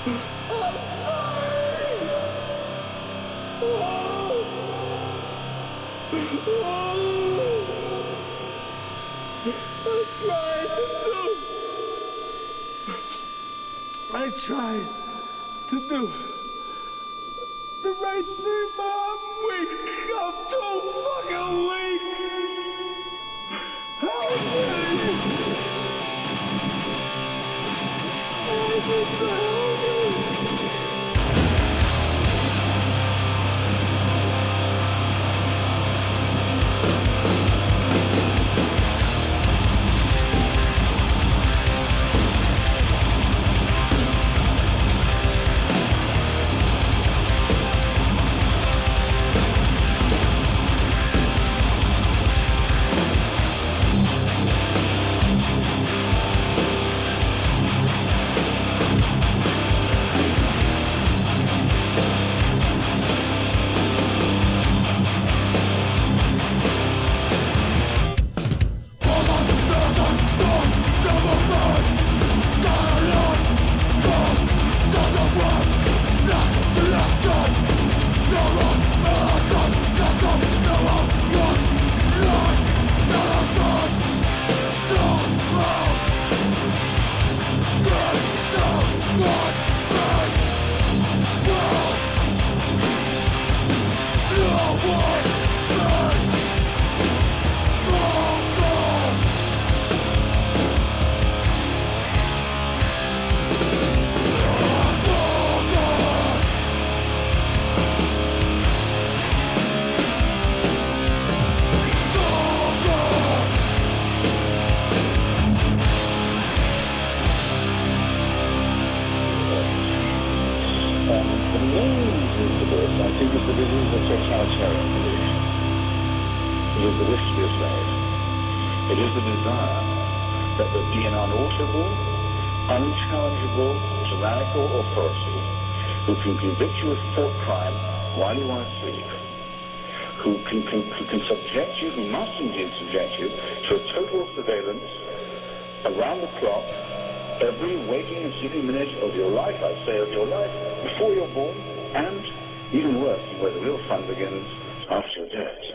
I'm sorry! I tried to do the right thing, but I'm weak. I'm too fucking weak. Help me! Help me! The main reason for this, I think, is that it is a totalitarian belief. It is the wish to be a slave. It is the desire that there be an unalterable, unchallengeable, tyrannical authority who can convict you of thought crime while you are asleep, who can subject you, who must indeed subject you to a total surveillance around the clock, every waking and sleeping minute of your life, I say of your life, before you're born, and even worse, where the real fun begins, after you're dead.